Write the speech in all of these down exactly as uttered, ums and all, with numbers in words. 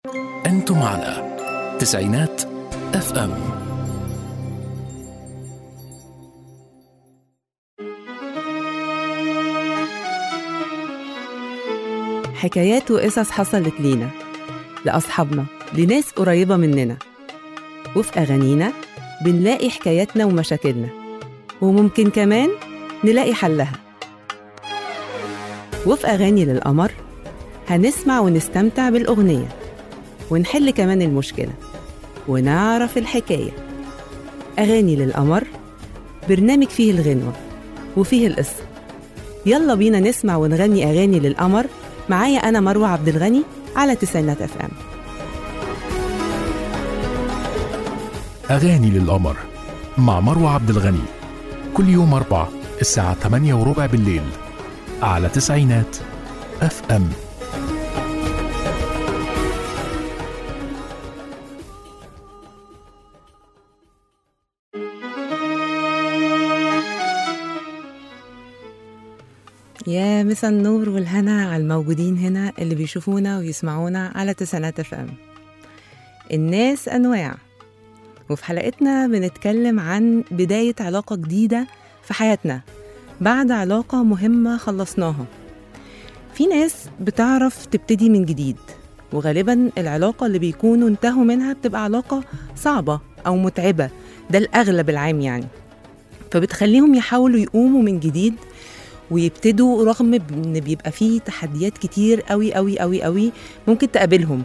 أنتم على تسعينات اف ام. حكايات وقصص حصلت لينا، لأصحابنا، لناس قريبة مننا. وفي أغانينا بنلاقي حكاياتنا ومشاكلنا، وممكن كمان نلاقي حلها. وفي أغاني للقمر هنسمع ونستمتع بالأغنية، ونحل كمان المشكلة ونعرف الحكاية. أغاني للقمر برنامج فيه الغنوة وفيه القصة. يلا بينا نسمع ونغني أغاني للقمر. معايا أنا مروة عبد الغني على تسعينات اف ام. أغاني للقمر مع مروة عبد الغني، كل يوم أربعة الساعة ثمانية وربع بالليل على تسعينات اف ام. يا مسا النور والهنا على الموجودين هنا اللي بيشوفونا ويسمعونا على تسعينات اف ام. الناس أنواع، وفي حلقتنا بنتكلم عن بداية علاقة جديدة في حياتنا بعد علاقة مهمة خلصناها. في ناس بتعرف تبتدي من جديد، وغالبا العلاقة اللي بيكونوا انتهوا منها بتبقى علاقة صعبة أو متعبة، ده الأغلب العام يعني، فبتخليهم يحاولوا يقوموا من جديد ويبتدوا رغم ان بيبقى فيه تحديات كتير قوي قوي قوي قوي ممكن تقابلهم.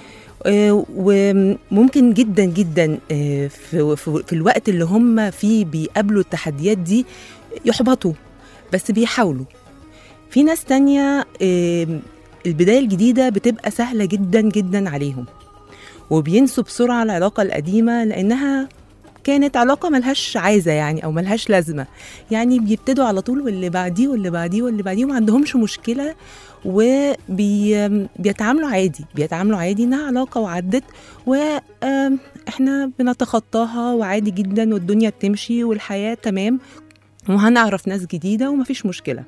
وممكن جدا جدا في, في الوقت اللي هم فيه بيقابلوا التحديات دي يحبطوا، بس بيحاولوا. في ناس تانية البداية الجديدة بتبقى سهلة جدا جدا عليهم، وبينسوا بسرعة العلاقة القديمة لأنها كانت علاقة ملهاش عايزة يعني أو ملهاش لازمة، يعني بيبتدوا على طول واللي بعديه واللي بعديه واللي بعديه وما عندهمش مشكلة، وبيتعاملوا عادي بيتعاملوا عادي إنها علاقة وعدت وإحنا بنتخطاها وعادي جدا والدنيا بتمشي والحياة تمام وهنعرف ناس جديدة ومفيش مشكلة.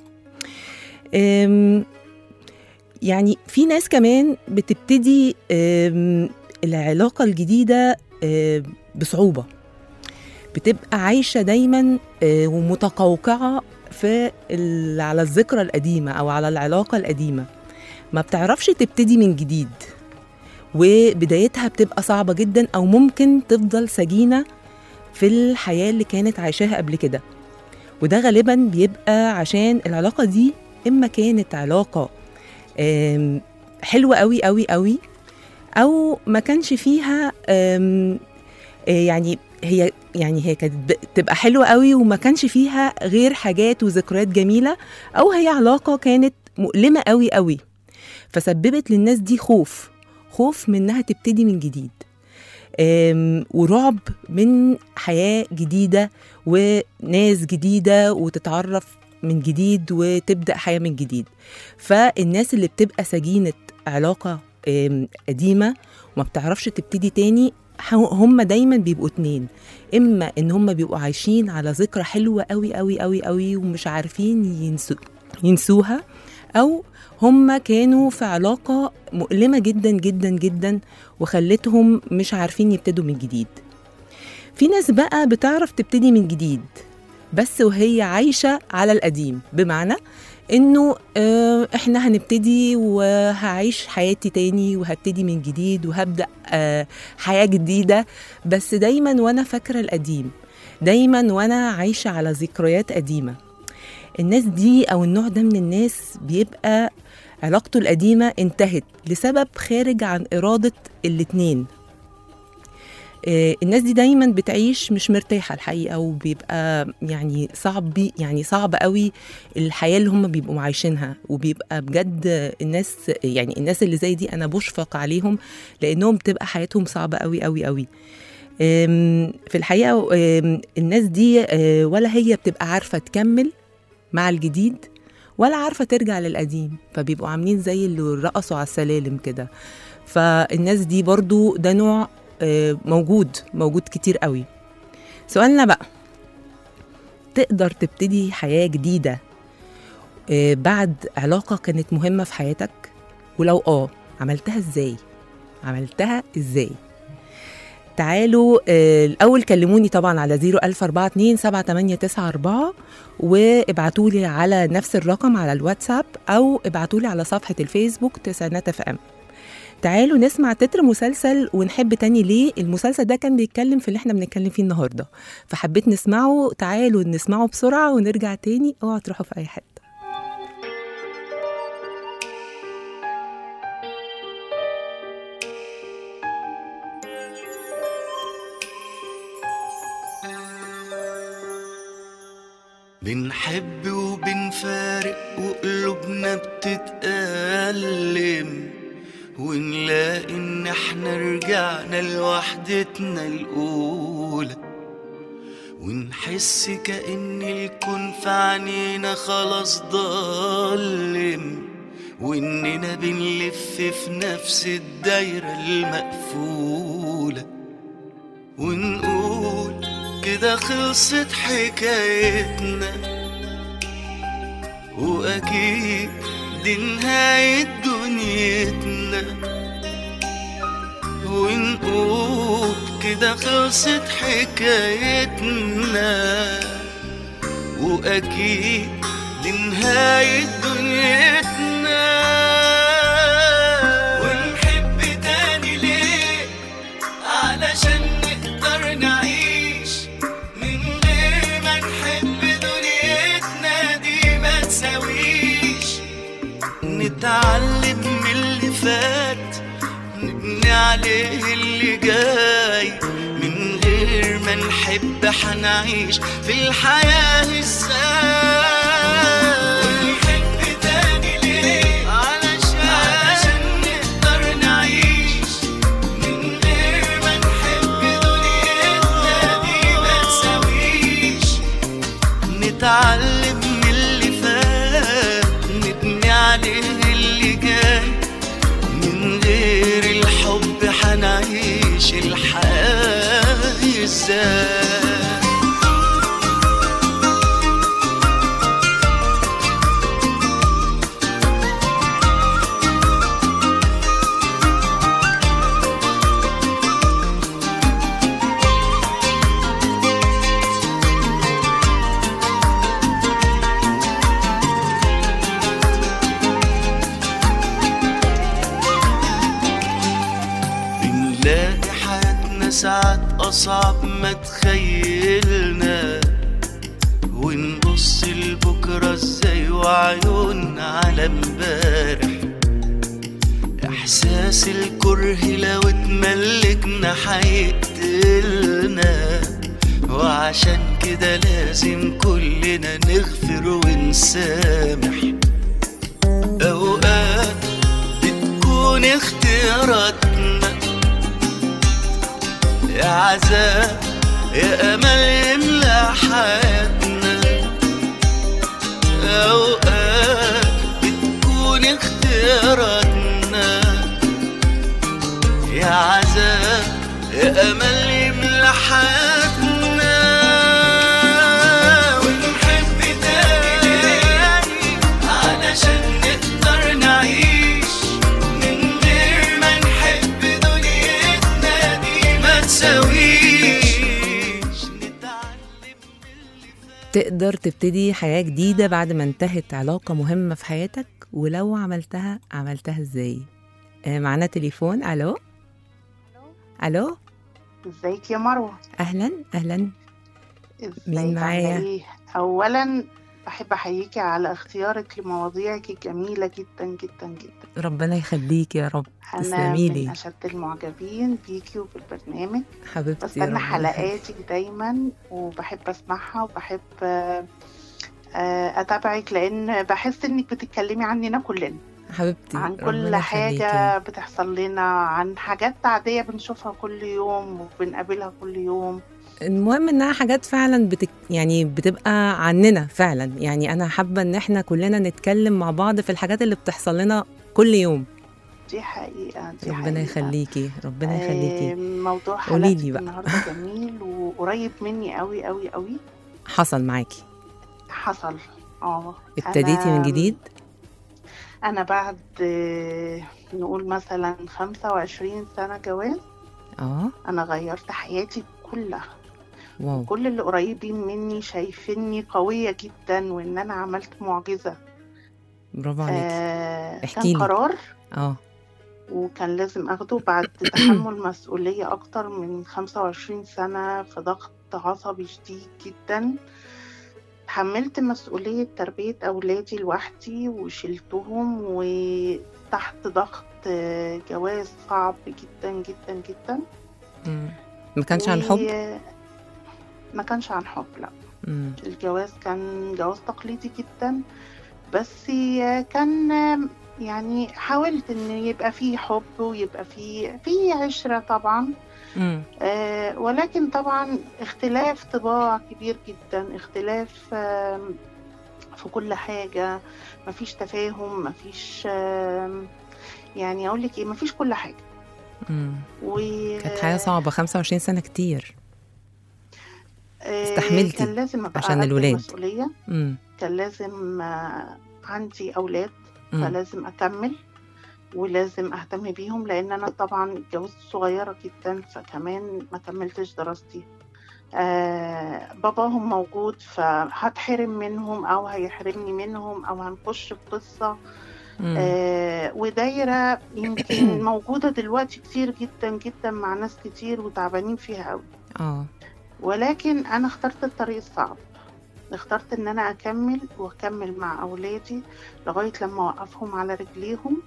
يعني في ناس كمان بتبتدي العلاقة الجديدة بصعوبة، بتبقى عايشة دايما ومتقوقعة في على الذكرى القديمة أو على العلاقة القديمة، ما بتعرفش تبتدي من جديد، وبدايتها بتبقى صعبة جدا أو ممكن تفضل سجينة في الحياة اللي كانت عايشاها قبل كده. وده غالبا بيبقى عشان العلاقة دي إما كانت علاقة حلوة قوي قوي قوي، أو ما كانش فيها يعني هي يعني هي كانت تبقى حلوة قوي وما كانش فيها غير حاجات وذكريات جميلة، أو هي علاقة كانت مؤلمة قوي قوي فسببت للناس دي خوف خوف منها تبتدي من جديد، ورعب من حياة جديدة وناس جديدة وتتعرف من جديد وتبدأ حياة من جديد. فالناس اللي بتبقى سجينة علاقة قديمة وما بتعرفش تبتدي تاني هم دايما بيبقوا اتنين، اما ان هم بيبقوا عايشين على ذكرى حلوة قوي قوي قوي قوي ومش عارفين ينسو ينسوها، او هم كانوا في علاقة مؤلمة جدا جدا جدا وخلتهم مش عارفين يبتدوا من جديد. في ناس بقى بتعرف تبتدي من جديد بس وهي عايشة على القديم، بمعنى انه اه احنا هنبتدي وهعيش حياتي تاني وهبتدي من جديد وهبدأ اه حياة جديدة، بس دايما وانا فاكرة القديم، دايما وانا عايشة على ذكريات قديمة. الناس دي او النوع ده من الناس بيبقى علاقته القديمة انتهت لسبب خارج عن إرادة الاتنين. الناس دي دايما بتعيش مش مرتاحة الحقيقة، وبيبقى يعني صعب يعني صعب قوي الحياة اللي هم بيبقوا عايشينها، وبيبقى بجد الناس يعني الناس اللي زي دي أنا بشفق عليهم لأنهم بتبقى حياتهم صعبة قوي قوي قوي. في الحقيقة الناس دي ولا هي بتبقى عارفة تكمل مع الجديد ولا عارفة ترجع للقديم، فبيبقوا عاملين زي اللي رقصوا على السلالم كده. فالناس دي برضو ده نوع موجود موجود كتير قوي. سؤالنا بقى، تقدر تبتدي حياة جديدة بعد علاقة كانت مهمة في حياتك؟ ولو آه عملتها إزاي؟ عملتها ازاي؟ تعالوا آه، الأول كلموني طبعا على زيرو ألف أربعة اتنين سبعة تمانية تسعة أربعة، وابعتوا لي على نفس الرقم على الواتساب، أو ابعتوا لي على صفحة الفيسبوك تسعينات اف ام. تعالوا نسمع تتر مسلسل ونحب تاني ليه. المسلسل ده كان بيتكلم في اللي احنا بنتكلم فيه النهارده، فحبيت نسمعه. تعالوا نسمعه بسرعة ونرجع تاني، اوعوا تروحوا في أي حتة. بنحب وبنفارق وقلوبنا بتتألم، ونلاقي ان احنا رجعنا لوحدتنا الأولى، ونحس كأن الكون في عينينا خلاص ضلم، واننا بنلف في نفس الدايرة المقفولة، ونقول كده خلصت حكايتنا، وأكيد دي نهاية دنيتنا، ونقول كده خلصت حكايتنا، وأكيد دي نهاية دنيتنا. ونحب تاني ليه؟ علشان نقدر نعيش من غير ما نحب دنيتنا دي ما تساويش. نتعلم من اللي فات، نبني عليه اللي جاي، من غير ما نحب حنعيش في الحياة ازاي. ونحب تاني ليه؟ علشان علشان نقدر نعيش من غير ما نحب دنيتنا دي ما تساويش. نتعلم من اللي فات، نبني عليه اللي جاي، من غير الحب حنعيش الحياة ازاي. بنلاقي حياتنا ساعات أصعب ما تخيلنا، ونبص لبكرة ازاي وعيوننا على امبارح. إحساس الكره لو اتملكنا حيقتلنا، وعشان كده لازم كلنا نغفر ونسامح. أوقات بتكون اختياراتنا يا عذاب يا أمل يملى حياتنا، أوقات بتكون اختياراتنا يا عذاب يا أمل يملى حياتنا. ونحب تاني ليه؟ علشان نقدر نعيش من غير ما نحب دنيتنا دي ما تساويش. نتعلم تقدر تبتدي حياة جديدة بعد ما انتهت علاقة مهمة في حياتك، ولو عملتها عملتها ازاي؟ آه، معنا تليفون. الو الو، ازيك يا مروة؟ اهلا اهلا. ازيك؟ مين معايا؟ عاملة ايه؟ اولا بحب احييكي على اختيارك لمواضيعك الجميلة جدا جدا جدا. ربنا يخليك يا رب، انا تسلمي من لي اشد المعجبين بيكي وبالبرنامج، حبيبتي. بستنى ربنا حلقاتك دايما وبحب اسمعها، وبحب آه، آه، اتابعك، لان بحس انك بتتكلمي عننا كلنا، حبيبتي عن كل ربنا حاجة يخليكي. بتحصل لنا، عن حاجات عادية بنشوفها كل يوم وبنقابلها كل يوم. المهم انها حاجات فعلا بتك... يعني بتبقى عننا فعلا. يعني انا حابه ان احنا كلنا نتكلم مع بعض في الحاجات اللي بتحصل لنا كل يوم. دي حقيقة، دي ربنا حقيقة. يخليكي ربنا آه، يخليكي. موضوع قوليلي حلقتك بقى. النهاردة جميل وقريب مني قوي قوي قوي. حصل معاكي؟ حصل. اه ابتديتي أنا من جديد؟ أنا بعد آه، نقول مثلا خمسة وعشرين سنة جواز، اه أنا غيرت حياتي كلها. واو كل اللي قريبين مني شايفيني قوية جدا وإن أنا عملت معجزة. برافو عليكي. آه كان احكي لي. قرار اه وكان لازم أخده بعد تحمل مسؤولية أكتر من خمسة وعشرين سنة في ضغط عصبي شديد جدا. تحملت مسؤولية تربية أولادي لوحدي وشلتهم وتحت ضغط آه، جواز صعب جدا جدا جدا. مم. ما كانش عن حب؟ و- ما كانش عن حب، لا. مم. الجواز كان جواز تقليدي جدا، بس كان يعني حاولت ان يبقى فيه حب ويبقى فيه فيه عشرة طبعا. مم. آه ولكن طبعا اختلاف طباع كبير جدا، اختلاف آه في كل حاجة، مفيش تفاهم، مفيش آه يعني اقول لك ايه، مفيش كل حاجة. مم. و كانت حياة صعبة، خمسة وعشرين سنة كتير. آه استحملتي كان لازم ابقى عشان قد الولاد. المسؤولية. مم. كان لازم آه عندي اولاد، مم. فلازم أكمل ولازم أهتم بيهم، لأن أنا طبعا اتجوزت صغيرة جدا فكمان ما كملتش دراستي. آه باباهم موجود فهتحرم منهم أو هيحرمني منهم أو هنخش في قصة مم. آه ودايرة يمكن موجودة دلوقتي كتير جدا جدا مع ناس كتير وتعبانين فيها أوي. اه ولكن أنا اخترت الطريق الصعب، اخترت ان انا اكمل واكمل مع اولادي لغايه لما اوقفهم على رجليهم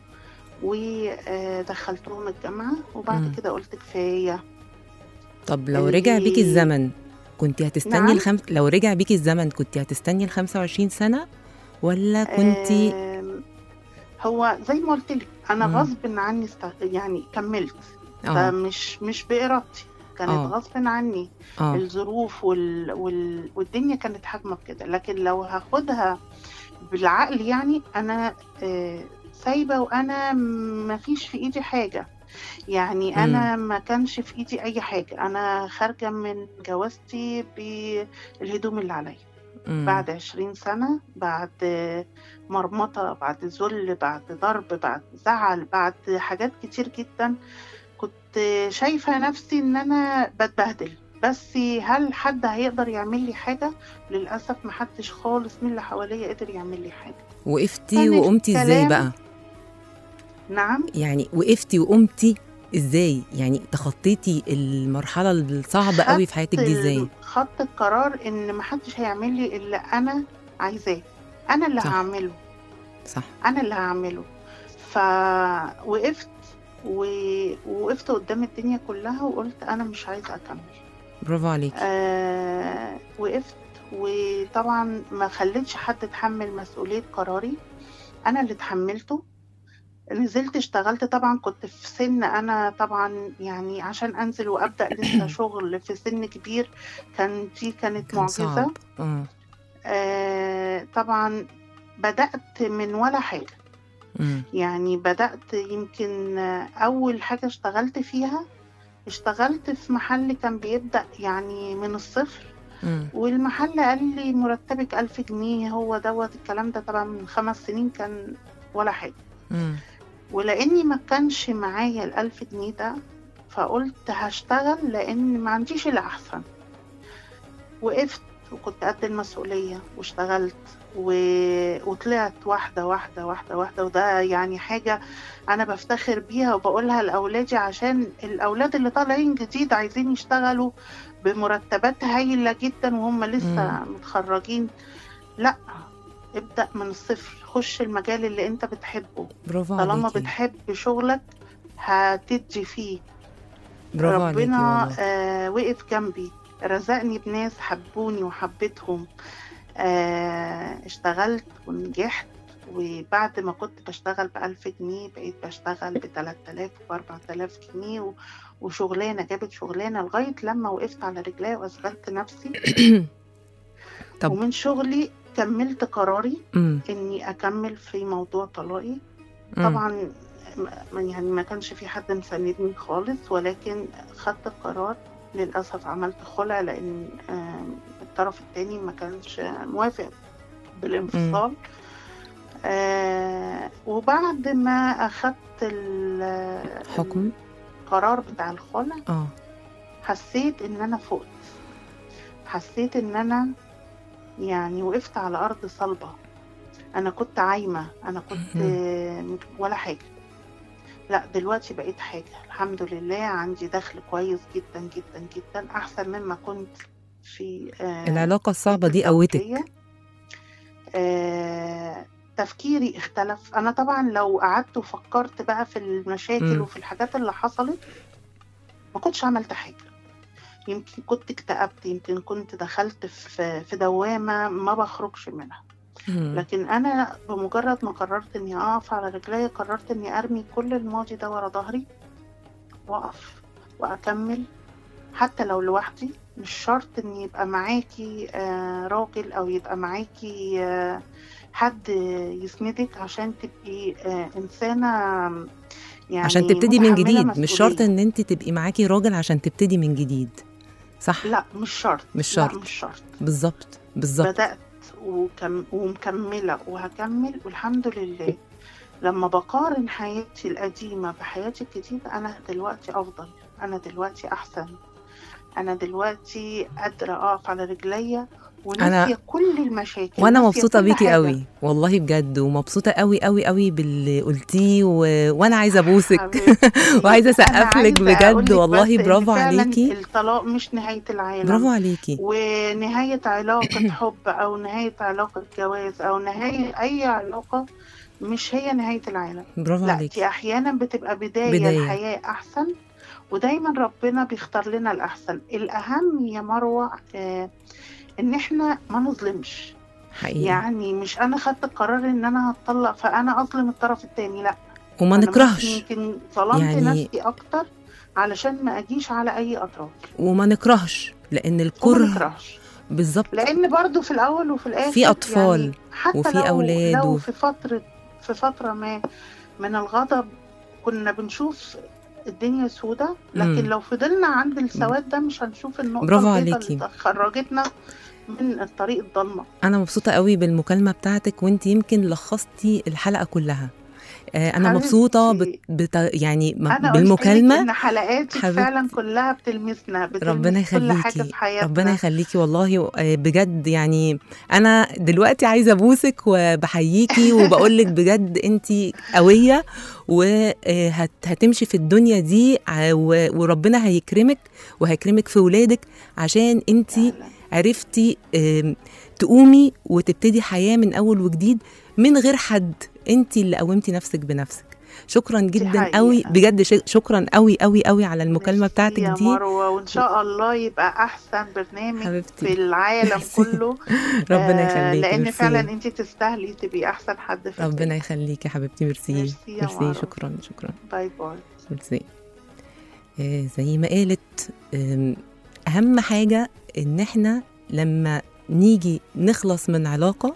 ودخلتهم الجامعه، وبعد مم. كده قلت كفايه. طب لو رجع بيكي اللي الزمن كنت هتستني نعم الخم... لو رجع بيكي الزمن كنت هتستني الخمسة وعشرين سنة ولا كنت؟ آم، هو زي ما قلت لك انا مم. غصب عني است... يعني كملت. ده اه مش مش بارادتي، كانت اه غصب عني. اه الظروف وال... وال... والدنيا كانت حاكمه بكده. لكن لو هاخدها بالعقل يعني انا آه، سايبه وانا ما فيش في ايدي حاجه. يعني مم. انا ما كانش في ايدي اي حاجه، انا خارجه من جوازتي بالهدوم اللي عليا مم. بعد عشرين سنه، بعد مرمطه، بعد ذل، بعد ضرب، بعد زعل، بعد حاجات كتير جدا. كنت شايفه نفسي ان انا بتبهدل، بس هل حد هيقدر يعمل لي حاجه؟ للاسف ما حدش خالص من اللي حواليا قدر يعمل لي حاجه. وقفتي كان وقمتي ازاي الكلام بقى؟ نعم. يعني وقفتي وقمتي ازاي؟ يعني تخطيتي المرحلة الصعبة قوي في حياتك دي ازاي؟ خدت القرار ان محدش هيعمل لي اللي انا عايزاه، انا اللي صح هعمله، صح. انا اللي هعمله. فوقفت ووقفت قدام الدنيا كلها وقلت انا مش عايزه اكمل. برافو عليكي. آه وقفت، وطبعا ما خليتش حد يتحمل مسؤوليه قراري، انا اللي تحملته. نزلت اشتغلت، طبعا كنت في سن انا طبعا يعني عشان انزل وابدا لسه شغل في سن كبير، كان دي كانت كان معجزه. صعب. اه آه طبعا بدات من ولا حاجه. مم. يعني بدات يمكن آه، اول حاجه اشتغلت فيها، اشتغلت في محل كان بيبدا يعني من الصفر، مم. والمحل قال لي مرتبك ألف جنيه. هو دوت الكلام ده طبعا من خمس سنين كان ولا حاجه. مم. ولاني ما كانش معايا الألف جنيه ده فقلت هشتغل لان ما عنديش الا احسن. وقفت وكنت قد المسؤوليه واشتغلت و... وطلعت واحده واحده واحده واحده. وده يعني حاجه انا بفتخر بيها وبقولها لاولادي، عشان الاولاد اللي طالعين جديد عايزين يشتغلوا بمرتبات هايله جدا وهم لسه مم. متخرجين. لا، ابدأ من الصفر، خش المجال اللي انت بتحبه. برافو طالما عليكي. بتحب شغلك هتدي فيه. برافو عليكي ربنا والله. آه وقف جنبي، رزقني بناس حبوني وحبيتهم. آه اشتغلت ونجحت، وبعد ما كنت بشتغل بألف جنيه بقيت بشتغل بتلات آلاف وبأربع آلاف جنيه و... وشغلانة جابت شغلانة لغاية لما وقفت على رجلي وأثبتت نفسي. طب ومن شغلي كملت قراري مم. اني اكمل في موضوع طلاقي. مم. طبعا م- يعني ما كانش في حد مساندني خالص، ولكن خدت القرار. للاسف عملت خلع لان آم، الطرف التاني ما كانش موافق بالانفصال. آه وبعد ما اخدت ال- حكم. القرار بتاع الخلع، اه حسيت ان انا فقت، حسيت ان انا يعني وقفت على ارض صلبة. انا كنت عايمة، انا كنت آه، ولا حاجة. لا دلوقتي بقيت حاجة، الحمد لله. عندي دخل كويس جدا جدا جدا، احسن مما كنت في آه العلاقة الصعبة دي الزوجية. قوتك. آه تفكيري اختلف. انا طبعا لو قعدت وفكرت بقى في المشاكل مم. وفي الحاجات اللي حصلت ما كنتش عملت حاجة. يمكن كنت اكتئبت، يمكن كنت دخلت في في دوامة ما بخرجش منها. مم. لكن انا بمجرد ما قررت اني اقف على رجلي، قررت اني ارمي كل الماضي ده ورا ظهري واقف واكمل، حتى لو لوحدي. مش شرط ان يبقى معاكي آه راجل او يبقى معاكي آه حد يسندك عشان تبقي آه انسانة يعني عشان تبتدي من متحملة جديد. مش شرط مسؤولية. ان انت تبقي معاكي راجل عشان تبتدي من جديد، صح؟ لا مش شرط، مش لا شرط. مش شرط. بالظبط بالظبط. بدأت وكم ومكملة وهكمل، والحمد لله. لما بقارن حياتي القديمة بحياتي الجديدة، أنا دلوقتي أفضل، أنا دلوقتي أحسن، أنا دلوقتي قادرة أقف على رجليا وناسية كل المشاكل. وانا ناسية مبسوطه كل بيكي حاجة. قوي والله بجد، ومبسوطه قوي قوي قوي باللي قلتيه و... وانا عايزه ابوسك حبيبتي. وعايزه أنا اسقف لك عايزة أقول بجد لك والله. بس إن برافو فعلاً عليكي، الطلاق مش نهاية العالم. برافو عليكي. ونهاية علاقة حب أو نهاية علاقة جواز أو نهاية أي علاقة مش هي نهاية العالم. برافو لا، عليكي. دي أحيانا بتبقى بداية, بداية. بداية الحياة أحسن، ودايما ربنا بيختار لنا الأحسن. الأهم يا مروة آه إن إحنا ما نظلمش. حقيقي. يعني مش أنا خدت القرار إن أنا هتطلق فأنا أظلم الطرف التاني، لا. وما أنا نكرهش يمكن ظلمت يعني- نفسي أكتر علشان ما أجيش على أي أطراف. وما نكرهش لان وما الكره نكرهش، بالظبط. لأن برضو في الأول وفي الآخر في أطفال يعني حتى وفي لو أولاد لو و- في فترة في فترة ما من الغضب كنا بنشوف الدنيا سودة، لكن مم. لو فضلنا عند السواد ده مش هنشوف النقطة برافو البيضاء عليكي. اللي خرجتنا من الطريق الضلمة. انا مبسوطه قوي بالمكالمه بتاعتك، وانت يمكن لخصتي الحلقه كلها. آه، انا حبيبتي، مبسوطه بت... بت... يعني م- أنا قلت لك بالمكالمه. إن حلقاتك حبيبتي. فعلا كلها بتلمسنا، بتلمس ربنا كل حاجة يخليكي، في حياتنا. ربنا يخليكي والله. آه، بجد يعني انا دلوقتي عايزه ابوسك وبحييكي وبقول لك بجد انت قويه وهتمشي في الدنيا دي، ع- و- وربنا هيكرمك وهيكرمك في ولادك عشان انت فعلا. عرفتي آم، تقومي وتبتدي حياه من اول وجديد من غير حد. انت اللي قومتي نفسك بنفسك. شكرا جدا حقيقة. قوي بجد. ش- شكرا قوي قوي قوي على المكالمه ميرسي بتاعتك يا دي. مروة، وإن شاء الله يبقى أحسن برنامج حبيبتي. في العالم كله. ربنا آه، يخليكي. لأن ميرسي. فعلا أنت تستاهلي تبقي أحسن حد في ربنا الدنيا. يخليكي يا حبيبتي. ميرسي ميرسي يا ميرسي. مروة. شكرا شكرا. باي باي. ميرسي. آه، زي ما قالت، آم، اهم حاجه ان احنا لما نيجي نخلص من علاقه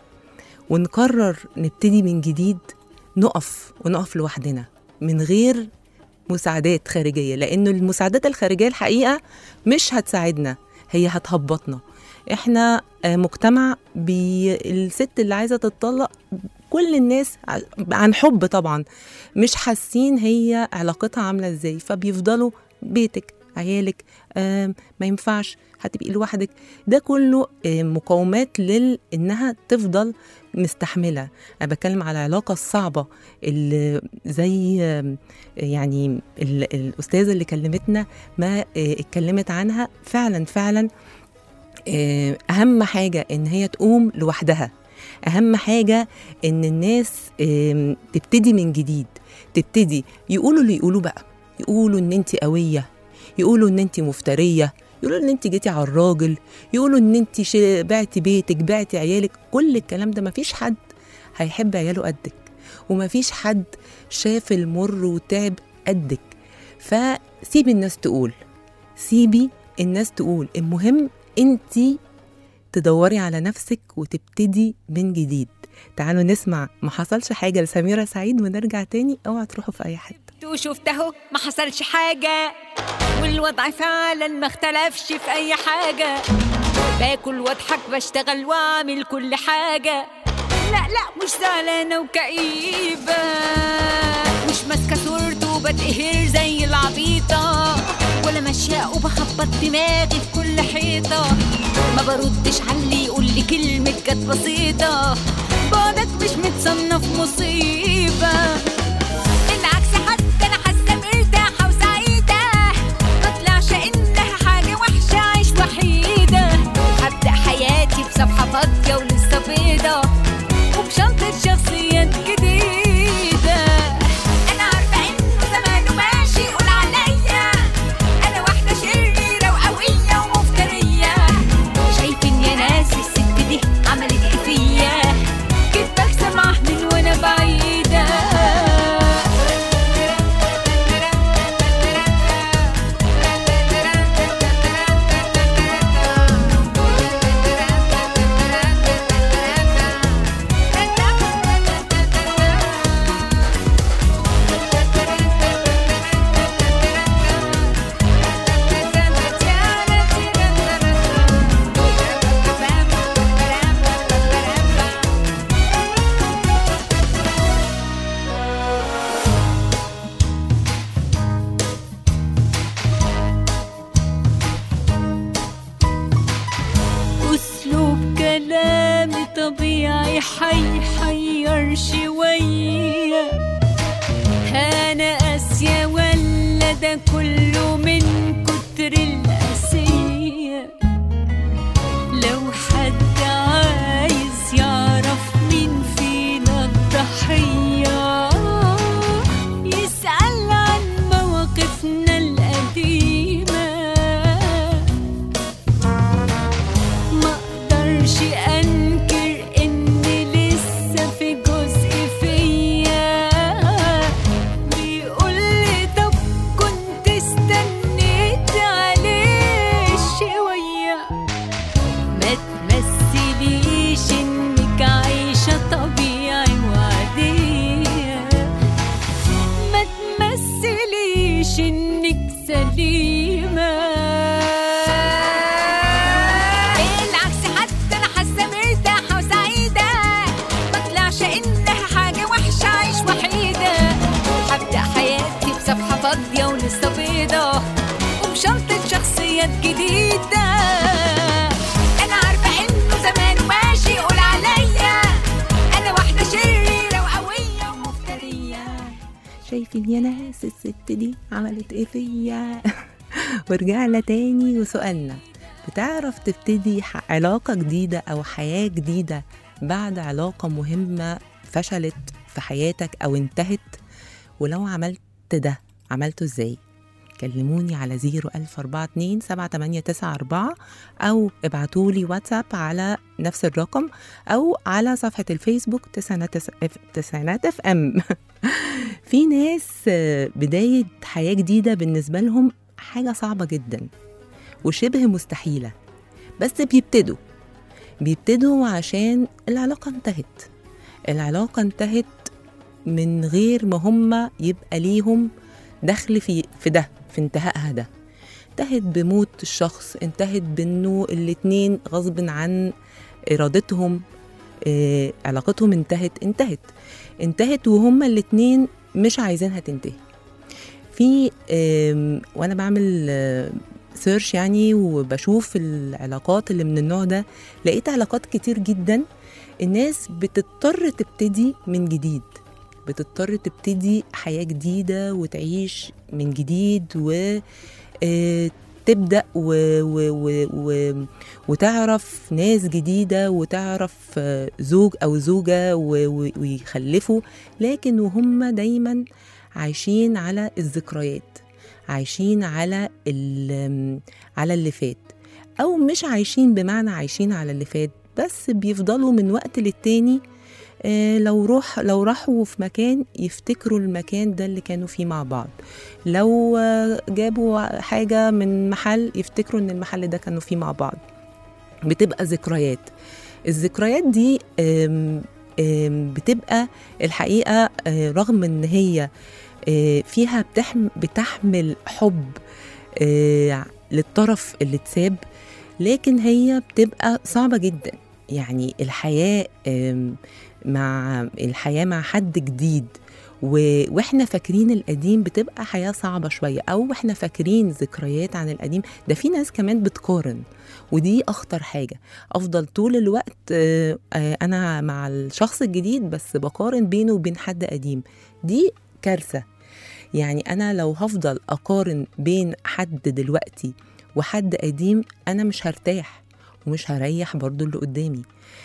ونقرر نبتدي من جديد، نقف ونقف لوحدنا من غير مساعدات خارجيه، لأن المساعدات الخارجيه الحقيقه مش هتساعدنا، هي هتهبطنا. احنا آه، مجتمع بالست اللي عايزه تتطلق، كل الناس ع- عن حب طبعا مش حاسين هي علاقتها عامله ازاي، فبيفضلوا بيتك عيالك آم، ما ينفعش، هتبقي لوحدك. ده كله آم، مقاومات لل انها تفضل مستحمله. انا بتكلم على العلاقه الصعبه اللي زي آم، يعني ال- الاستاذه اللي كلمتنا ما آه، اتكلمت عنها. فعلا فعلا آه، اهم حاجه ان هي تقوم لوحدها. اهم حاجه ان الناس آم، تبتدي من جديد، تبتدي يقولوا اللي يقولوا بقى، يقولوا ان انت قويه، يقولوا ان انت مفتريه، يقولوا ان انت جيتي على الراجل، يقولوا ان انت ش- بعتي بيتك بعتي عيالك. كل الكلام ده مفيش حد هيحب عياله قدك، ومفيش حد شاف المر وتعب قدك. فسيبي الناس تقول، سيبي الناس تقول. المهم انت تدوري على نفسك وتبتدي من جديد. تعالوا نسمع ما حصلش حاجة لسميرة سعيد ونرجع تاني. اوعى تروحوا في اي حتة. وشفت اهو ما حصلش حاجة، والوضع فعلا ما اختلفش في اي حاجة. باكل واضحك بشتغل واعمل كل حاجة، لا لا مش زعلانة وكئيبة، مش ماسكة صورته وبتقهر زي العبيطة، ولا ماشية وبخبط دماغي في كل حيطة، ما بردش على اللي يقول لي كلمة كانت بسيطة، بعدك مش متصنف مصيبة، بالعكس حتى أنا حاسة مرتاحة وسعيدة، مطلعش إنها حاجة وحشة عيش وحيدة، هبدأ حياتي بصفحة فاضية ولسه بيضة وبشنطة شخصيات جديدة. أنا عارفة إنه زمانه ماشي يقول عليا أنا واحدة شريرة وقوية ومفترية، شايفين يا ناس الست دي عملت إيه فيا، كنت بسمع من وأنا بعيدة. أسلوب كلامي طبيعي حيحير شوية، أنا قاسية ولا ده كله من كتر القاسية؟ لو حد عايز يعرف مين فينا الضحية يسأل عن مواقفنا القديمة، مقدرش أنكر إن لسه في جزء فيا بيقولي طب كنت استنيت عليه شوية، ما تمثليش إنك عايشة طبيعي وعادية، ما تمثليش إنك سليمة، بالعكس حتى أنا حاسة مرتاحة وسعيدة، مطلعش إنها حاجة وحشة عيش وحيدة، هبدأ حياتي بصفحة فاضية ولسه بيضة وبشنطة شخصيات جديدة. أنا عارفة إنه زمانه ماشي يقول عليا أنا واحدة شريرة وقوية ومفترية، شايفين يا ناس الست دي عملت ايه فيا. ورجعنا تاني وسؤالنا، بتعرف تبتدي ح- علاقة جديدة أو حياة جديدة بعد علاقة مهمة فشلت في حياتك أو انتهت؟ ولو عملت ده عملته ازاي؟ كلموني على زيرو ألف أربعة اتنين سبعة تمانية تسعة أربعة أو ابعتولي واتساب على نفس الرقم أو على صفحة الفيسبوك تسعينات تسعينات اف ام. في ناس آه، بداية حياة جديدة بالنسبة لهم حاجة صعبة جدا وشبه مستحيلة، بس بيبتدوا بيبتدوا عشان العلاقة انتهت العلاقة انتهت من غير ما هم يبقى ليهم دخل في في ده في انتهائها ده. انتهت بموت الشخص، انتهت بانه الاتنين غصب عن ارادتهم اه علاقتهم انتهت انتهت انتهت وهما الاتنين مش عايزينها تنتهي. في اه وانا بعمل اه سيرش يعني وبشوف العلاقات اللي من النوع ده، لقيت علاقات كتير جدا الناس بتضطر تبتدي من جديد، بتضطر تبتدي حياة جديدة وتعيش من جديد وتبدأ و... و... و... و... وتعرف ناس جديدة وتعرف زوج أو زوجة و... و... ويخلفوا، لكن وهم دايما عايشين على الذكريات، عايشين على ال... على اللي فات، أو مش عايشين بمعنى عايشين على اللي فات، بس بيفضلوا من وقت للتاني لو روح لو راحوا في مكان يفتكروا المكان ده اللي كانوا فيه مع بعض، لو جابوا حاجة من محل يفتكروا ان المحل ده كانوا فيه مع بعض، بتبقى ذكريات. الذكريات دي آم آم بتبقى الحقيقة رغم ان هي فيها بتحمل, بتحمل حب للطرف اللي اتساب، لكن هي بتبقى صعبة جدا. يعني الحياة مع الحياة مع حد جديد و... واحنا فاكرين القديم بتبقى حياة صعبة شوية، او احنا فاكرين ذكريات عن القديم. ده في ناس كمان بتقارن، ودي اخطر حاجة. افضل طول الوقت آه، آه، انا مع الشخص الجديد بس بقارن بينه وبين حد قديم، دي كارثة. يعني انا لو هفضل اقارن بين حد دلوقتي وحد قديم انا مش هرتاح ومش هريح برضو اللي قدامي.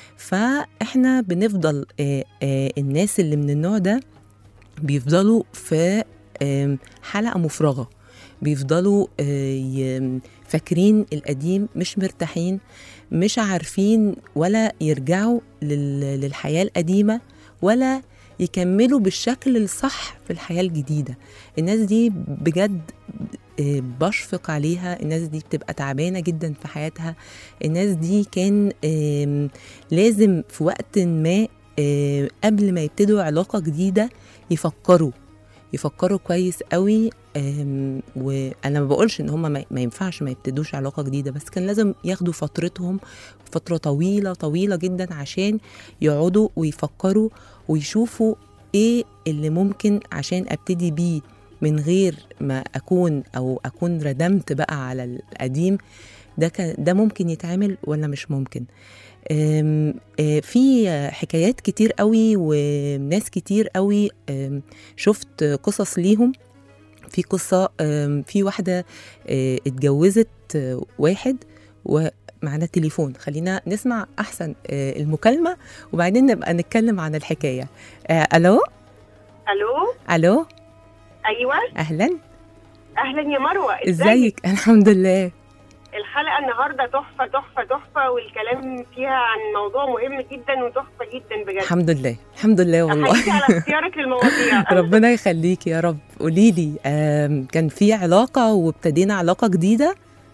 فاحنا بنفضل آه، آه، الناس اللي من النوع ده بيفضلوا في آم، حلقة مفرغة، بيفضلوا آه، ي- فاكرين القديم، مش مرتاحين، مش عارفين ولا يرجعوا لل- للحياة القديمة ولا يكملوا بالشكل الصح في الحياة الجديدة. الناس دي بجد آه، بشفق عليها. الناس دي بتبقى تعبانة جدا في حياتها. الناس دي كان آم، لازم في وقت ما آه، قبل ما يبتدوا علاقة جديدة يفكروا يفكروا كويس قوي. آم، وانا ما بقولش ان هم ما ما ينفعش ما يبتدوش علاقة جديدة، بس كان لازم ياخدوا فترتهم، فترة طويلة طويلة جدا، عشان يقعدوا ويفكروا ويشوفوا ايه اللي ممكن عشان ابتدي بيه من غير ما اكون او اكون ردمت بقى على القديم. ده كان ده ممكن يتعمل ولا مش ممكن. أم، آه، في حكايات كتير قوي وناس كتير قوي. أم، شفت قصص ليهم. في قصة أم، في واحدة آه، اتجوزت آه، واحد، ومعنا تليفون. خلينا نسمع أحسن آه، المكالمة وبعدين نبقى نتكلم عن الحكاية. آه، ألو الو. ألو ايوه أهلا، اهلا يا مروه، ازيك؟ الحمد لله. الحلقه النهارده تحفه تحفه تحفه، والكلام فيها عن موضوع مهم جدا وتحفه جدا بجد. الحمد لله الحمد لله والله. احييكي على اختيارك للمواضيع. ربنا يخليك يا رب. قولي لي، كان في علاقة وابتدينا علاقة جديدة؟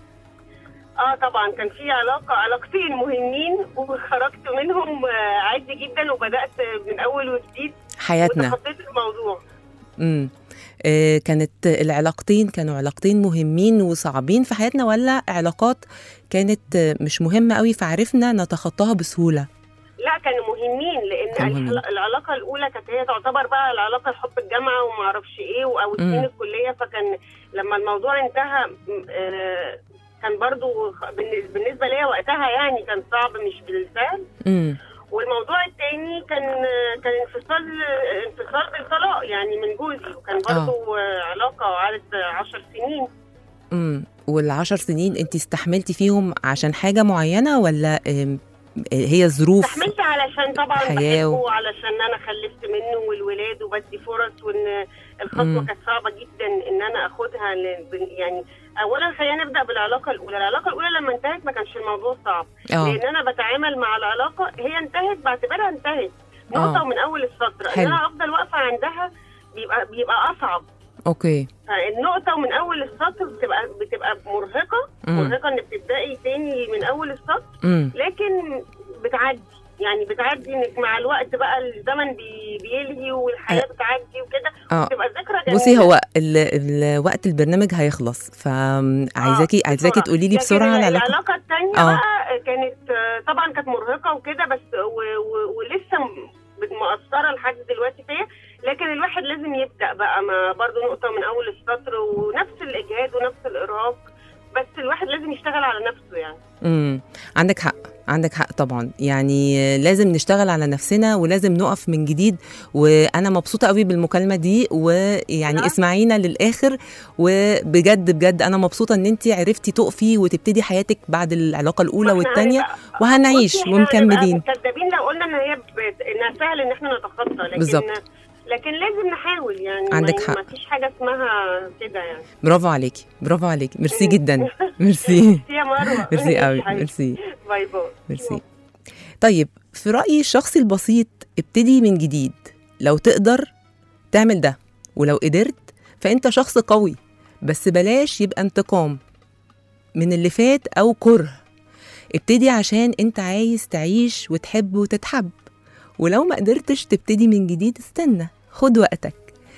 اه طبعا كان في علاقه علاقتين مهمين وخرجت منهم آه، عادي جدا، وبدات من اول وجديد حياتنا. وتخطيت الموضوع. امم آه، كانت العلاقتين كانوا علاقتين مهمين وصعبين في حياتنا، ولا علاقات كانت آه، مش مهمة قوي فعرفنا نتخطاها بسهولة؟ لا كانوا مهمين، لان كانوا مهمين. الحل- العلاقه الاولى كانت هي تعتبر بقى العلاقه الحب الجامعه وما اعرفش ايه، او مم. سنين الكليه. فكان لما الموضوع انتهى م- آه، كان برضو خ- بالن- بالنسبه ليا وقتها يعني كان صعب مش بالسهل. امم والموضوع الثاني كان كان انفصال انفصال بالطلاق يعني من جوزي، وكان برضو آه. علاقه قعدت عشر سنين. امم والعشر سنين انت استحملتي فيهم عشان حاجة معينة، ولا آم، هي ظروف؟ استحملت علشان طبعا حياة و- بحبه، وعلشان انا خلفت منه والولاد وبدي فرص، وان الخطوه مم. كانت صعبه جدا ان انا اخدها. ل- يعني اولا خلينا نبدا بالعلاقه الاولى. العلاقه الاولى لما انتهت ما كانش الموضوع صعب، اه لان انا بتعامل مع العلاقه هي انتهت بعتبرها انتهت نقطه آه. من اول السطر. ان حلو. انا افضل واقفه عندها بيبقى بيبقى اصعب. اوكي. فالنقطه من اول السطر بتبقى بتبقى مرهقه مم. مرهقه انك تبداي تاني من اول السطر، امم لكن بتعدي. يعني بتعدي انك مع الوقت بقى الزمن بي بيلهي والحياه أه. بتعدي وكده، اه بتبقى ذكرى جميله. بصي، هو ال... ال... وقت البرنامج هيخلص، فعايزاكي آه، عايزاكي بسرعة. تقولي لي لكن بسرعة العلاقة. العلاقه الثانيه آه. بقى كانت آه، طبعا كانت مرهقه وكده، بس و... و... ولسه م- مؤثره لحد دلوقتي فيا. لكن الواحد لازم يبدا بقى ما برضه نقطه من اول السطر، ونفس الاجهاد ونفس الارهاق، بس الواحد لازم يشتغل على نفسه يعني. امم عندك حق عندك حق طبعا. يعني لازم نشتغل على نفسنا ولازم نقف من جديد. وانا مبسوطه قوي بالمكالمه دي، ويعني نعم. اسمعينا للاخر. وبجد بجد انا مبسوطه ان انت عرفتي تقفي وتبتدي حياتك بعد العلاقه الاولى وإحنا والثانيه، هنبقى- وهنعيش بصي، إحنا ومكملين. هنبقى كدابين لو قلنا ان هي بت... انها سهل ان احنا نتخطى، لكن بالظبط. لكن لازم نحاول يعني. عندك ما... حق. ما فيش حاجه اسمها كده يعني. برافو عليكي برافو عليكي. ميرسي جدا. ميرسي يا مروه. ميرسي قوي. حبيبتي. ميرسي باي باي. ميرسي. طيب، في رأيي الشخصي البسيط، ابتدي من جديد. لو تقدر تعمل ده، ولو قدرت فأنت شخص قوي، بس بلاش يبقى انتقام من اللي فات أو كره. ابتدي عشان أنت عايز تعيش وتحب وتتحب. ولو ما قدرتش تبتدي من جديد، استنى، خد وقتك.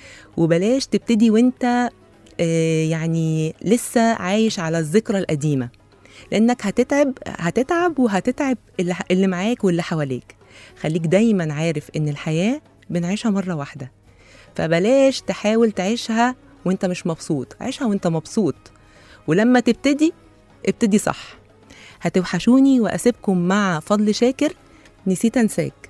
وبلاش تبتدي وانت آه يعني لسه عايش على الذكرى القديمة، لأنك هتتعب هتتعب وهتتعب اللي, اللي معاك واللي حواليك. خليك دايما عارف إن الحياة بنعيشها مرة واحدة، فبلاش تحاول تعيشها وانت مش مبسوط، عيشها وانت مبسوط، ولما تبتدي ابتدي صح. هتوحشوني وأسيبكم مع فضل شاكر، نسيت أنساك.